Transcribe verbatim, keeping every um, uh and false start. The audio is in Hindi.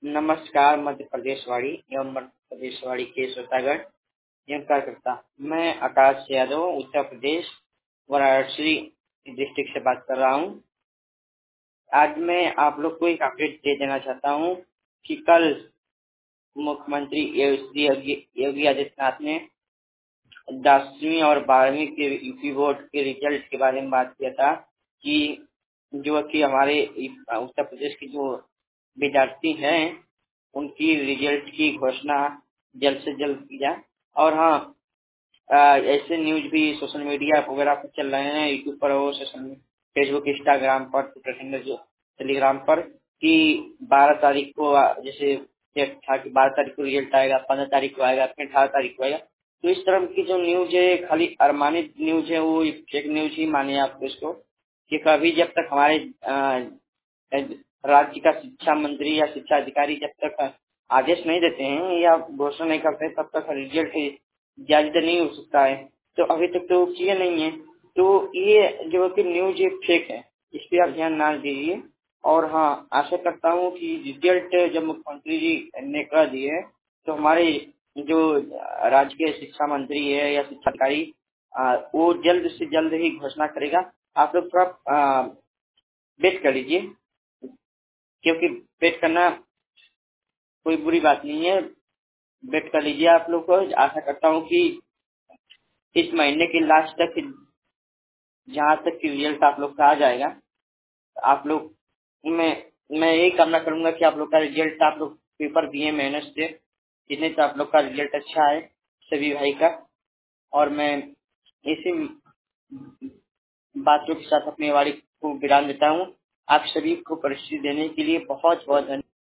नमस्कार मध्य प्रदेशवाड़ी एवं मध्य प्रदेशवाड़ी के श्रोतागण एवं कार्यकर्ता। मैं आकाश यादव उत्तर प्रदेश वाराणसी डिस्ट्रिक्ट से बात कर रहा हूँ। आज मैं आप लोग को एक अपडेट दे देना चाहता हूँ कि कल मुख्यमंत्री श्री योगी आदित्यनाथ ने दसवीं और बारहवीं के यूपी बोर्ड के रिजल्ट के बारे में बात किया था कि जो कि हमारे उत्तर प्रदेश के जो विद्यार्थी हैं उनकी रिजल्ट की घोषणा जल्द से जल्द की जाए। और हाँ, ऐसे न्यूज भी सोशल मीडिया वगैरह पर चल रहे हैं, यूट्यूब पर और सोशल फेसबुक, इंस्टाग्राम पर, ट्विटर, जो टेलीग्राम पर कि बारह तारीख को जैसे था कि बारह तारीख को रिजल्ट आएगा, पंद्रह तारीख को आएगा, फिर अठारह तारीख को आएगा। तो इस तरह की जो न्यूज है खाली अरमानित न्यूज है, वो फेक न्यूज ही माने आप इसको कि कभी जब तक हमारे राज्य का शिक्षा मंत्री या शिक्षा अधिकारी जब तक आदेश नहीं देते हैं या घोषणा नहीं करते तब तक रिजल्ट जारी नहीं हो सकता है। तो अभी तक तो किए नहीं है, तो ये जो कि न्यूज फेक है, इस पे आप ध्यान ना दीजिए। और हाँ, आशा करता हूँ कि रिजल्ट जब मुख्यमंत्री जी ने कर दिए तो हमारे जो राज्य के शिक्षा मंत्री है या शिक्षा अधिकारी वो जल्द से जल्द ही घोषणा करेगा। आप लोग थोड़ा वेट कर लीजिए, क्योंकि वेट करना कोई बुरी बात नहीं है। वेट कर लीजिए आप लोग को। आशा करता हूँ कि इस महीने के लास्ट तक जहाँ तक कि रिजल्ट आप लोग का आ जाएगा, आप लोग मैं मैं यही कामना करूंगा कि आप लोग का रिजल्ट, आप लोग पेपर दिए मेहनत से, जितने तो आप लोग का रिजल्ट अच्छा है सभी भाई का। और मैं इसी बातों के साथ अपनी वाणी को विराम देता हूँ। आप सभी को परिस्थिति देने के लिए बहुत बहुत धन्यवाद।